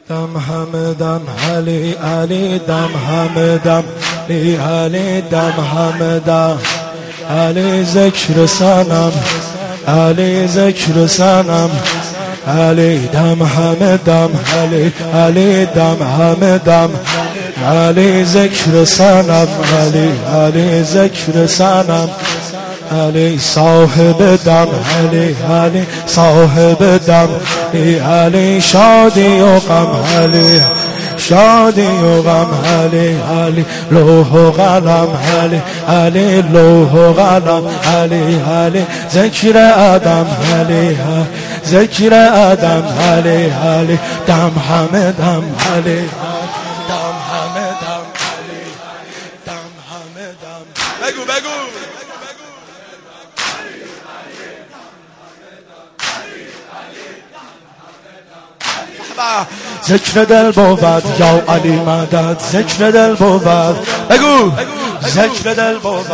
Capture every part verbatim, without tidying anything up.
دم همه دم علی علی دم همه دم علی علی دم همه دم علی ذکر سنم علی ذکر سنم علی دم همه دم علی علی دم همه دم علی ذکر سنم علی علی ذکر سنم علی صاحب دم علی علی صاحب دم علی علی شادی و غم علی شادی و غم علی علی لوح و قلم علی علی لوح و قلم علی علی ذکر آدم علی ذکر آدم علی علی دم همه دم علی دم همه دم علی دم همه دم بگو بگو ذکر دل بود یا علی مدد ذکر دل بود بگو ذکر دل بود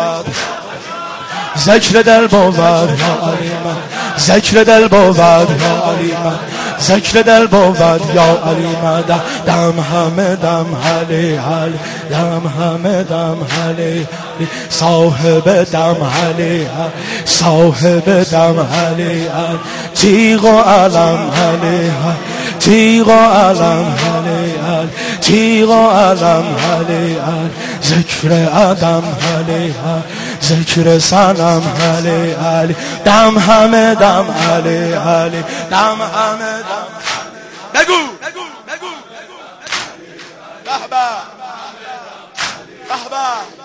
ذکر دل بود یا علی مدد ذکر دل بود یا علی مدد ذکر دل بود یا علی مدد دم همه دم علی علی دم همه دم علی صاحب دم علی صاحب دم علی تیغ و علم علی تیغ و علم علی تیغ و علم علی ذکر آدم علی ذکر سنم علی علی دم همه دم علی علی دم همه دم بگو بگو بگو به به به به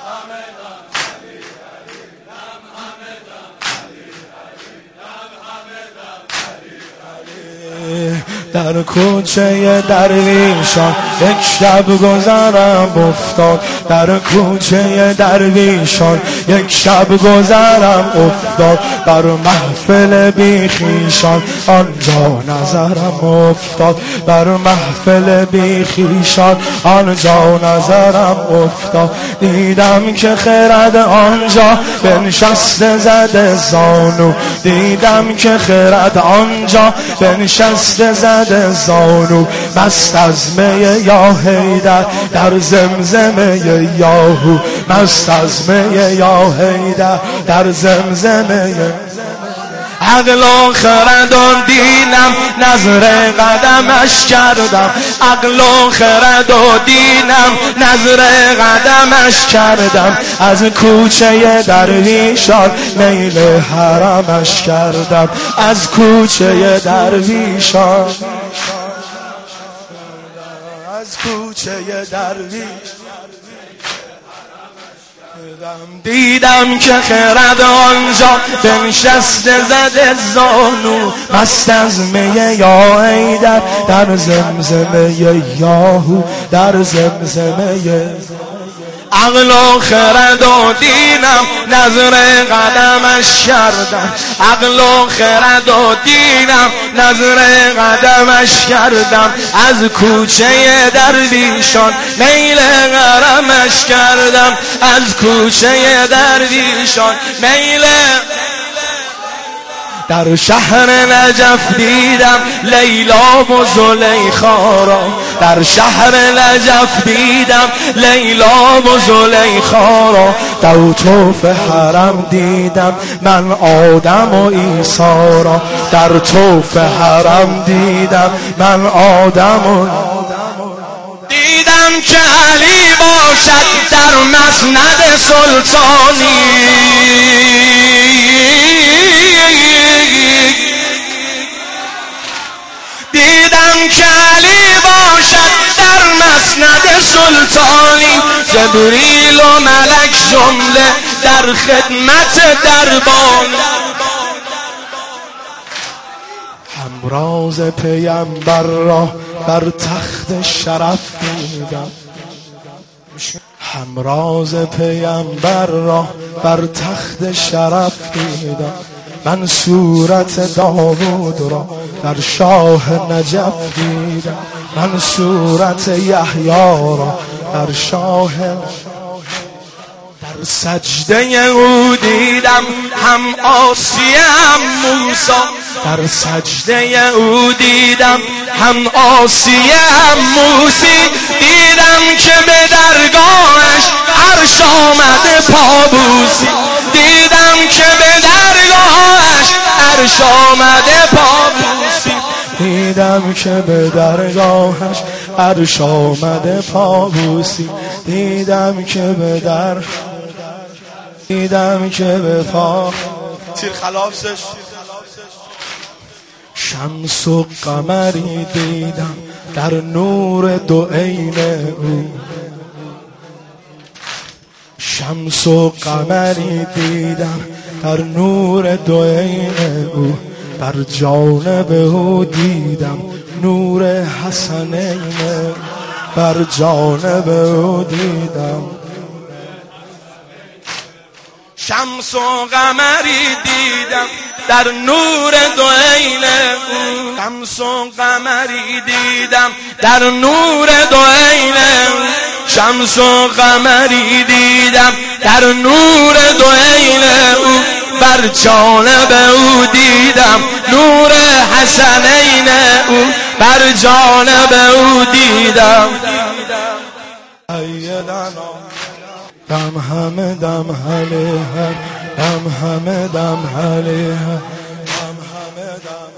در کوچه درویشان یک شب گذرم افتاد در کوچه درویشان یک شب گذرم افتاد بر محفل بیخیشان آنجا نظرم افتاد بر محفل بیخیشان آنجا نظرم افتاد دیدم که خرد آنجا بنشسته زده زانو دیدم که خرد آنجا بنشسته زده زانو مست از می یا حیدر در زمزمه یاهو مست از می یا حیدر در زمزمه عقل و خرد و دینم نظر قدمش کردم عقل و خرد و دینم نظر قدمش کردم از کوچه درویشان میل حرمش کردم از کوچه درویشان از کوچه درویشان دیدم که خرد آنجا بنشسته زده زانو مست از می یا حیدر در زمزمه یاهو در زمزمه عقل و خرد و دینم نظر قدمش کردم عقل و خرد و دینم نظر قدمش کردم از کوچه درویشان میل حرمش کردم از کوچه درویشان میل در شهر نجف دیدم لیلا و زلیخا را در شهر نجف دیدم لیلا و زلیخا را در طوف حرم دیدم من آدم و عیسی را در طوف حرم دیدم من آدم و دیدم که علی باشد در مسند سلطانی دیدم که علی باشد در مسند سلطانی جبریل و ملک جمله در خدمت دربان همراز پیامبر را بر تخت شرف دیدم همراز پیامبر را بر تخت شرف دیدم من صورت داوود را در شاه نجف دیدم من صورت یحیی را در شاه سجده او دیدم هم آسیه هم موسی در سجده او دیدم هم آسیه هم موسی، دیدم که به درگاهش عرش آمده پابوسی، دیدم که به درگاهش عرش آمده پابوسی، دیدم که به درگاهش عرش آمده پابوسی، دیدم که به در دیدم که به پا تیر خلافش شمس و قمری دیدم در نور دو عین او، شمس و قمری دیدم در نور دو عین او، بر جانب او دیدم نور حسنین، بر جانب او دیدم شمس و قمری دیدم در نور دو عین او، شمس و قمری دیدم در نور دو عین او، شمس و قمری دیدم در نور دو عین او، بر جانب او دیدم نور حسنین او، بر جانب او دیدم دم همه دم علیه دم همه دم علیه دم همه دم